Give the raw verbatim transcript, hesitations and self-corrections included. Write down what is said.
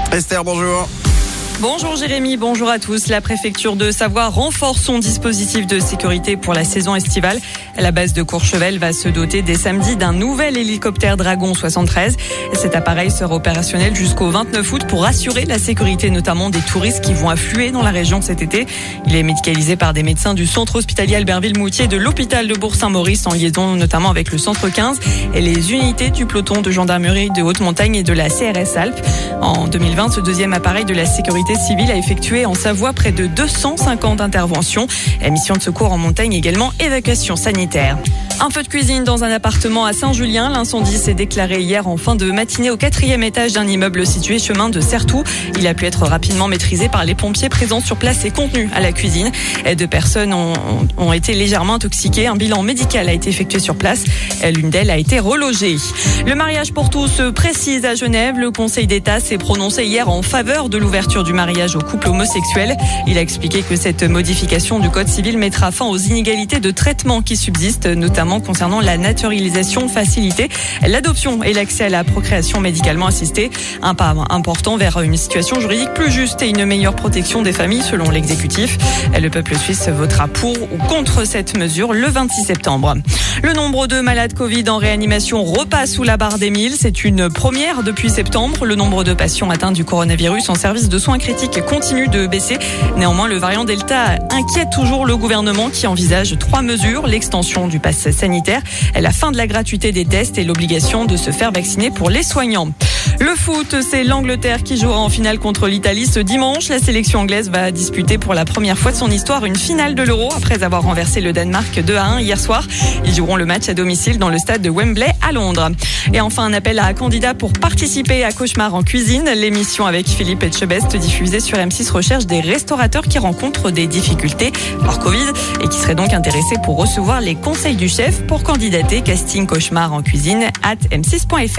Esther, bonjour. Bonjour Jérémy, bonjour à tous. La préfecture de Savoie renforce son dispositif de sécurité pour la saison estivale. La base de Courchevel va se doter dès samedi d'un nouvel hélicoptère Dragon soixante-treize. Cet appareil sera opérationnel jusqu'au vingt-neuf août pour assurer la sécurité notamment des touristes qui vont affluer dans la région cet été. Il est médicalisé par des médecins du centre hospitalier Albertville-Moutier et de l'hôpital de Bourg-Saint-Maurice en liaison notamment avec le centre quinze et les unités du peloton de gendarmerie de haute montagne et de la C R S Alpes. En deux mille vingt, ce deuxième appareil de la sécurité civile a effectué en Savoie près de deux cent cinquante interventions. Mission de secours en montagne également, évacuation sanitaire. Un feu de cuisine dans un appartement à Saint-Julien. L'incendie s'est déclaré hier en fin de matinée au quatrième étage d'un immeuble situé chemin de Certoux. Il a pu être rapidement maîtrisé par les pompiers présents sur place et contenus à la cuisine. Deux personnes ont, ont été légèrement intoxiquées. Un bilan médical a été effectué sur place. L'une d'elles a été relogée. Le mariage pour tous se précise à Genève. Le Conseil d'État s'est prononcé hier en faveur de l'ouverture du mariage aux couples homosexuels. Il a expliqué que cette modification du Code civil mettra fin aux inégalités de traitement qui subsistent, notamment concernant la naturalisation facilitée, l'adoption et l'accès à la procréation médicalement assistée. Un pas important vers une situation juridique plus juste et une meilleure protection des familles selon l'exécutif. Le peuple suisse votera pour ou contre cette mesure le vingt-six septembre. Le nombre de malades Covid en réanimation repasse sous la barre des mille. C'est une première depuis septembre. Le nombre de patients atteints du coronavirus en service de soins critiques continue de baisser. Néanmoins, le variant Delta inquiète toujours le gouvernement qui envisage trois mesures. L'extension du pass sanitaire, la fin de la gratuité des tests et l'obligation de se faire vacciner pour les soignants. Le foot, c'est l'Angleterre qui jouera en finale contre l'Italie ce dimanche. La sélection anglaise va disputer pour la première fois de son histoire une finale de l'Euro après avoir renversé le Danemark deux à un hier soir. Ils joueront le match à domicile dans le stade de Wembley à Londres. Et enfin, un appel à candidats pour participer à Cauchemar en cuisine. L'émission avec Philippe Etchebest diffusée sur M six recherche des restaurateurs qui rencontrent des difficultés hors Covid et qui seraient donc intéressés pour recevoir les conseils du chef. Pour candidater, casting Cauchemar en cuisine at m six point f r.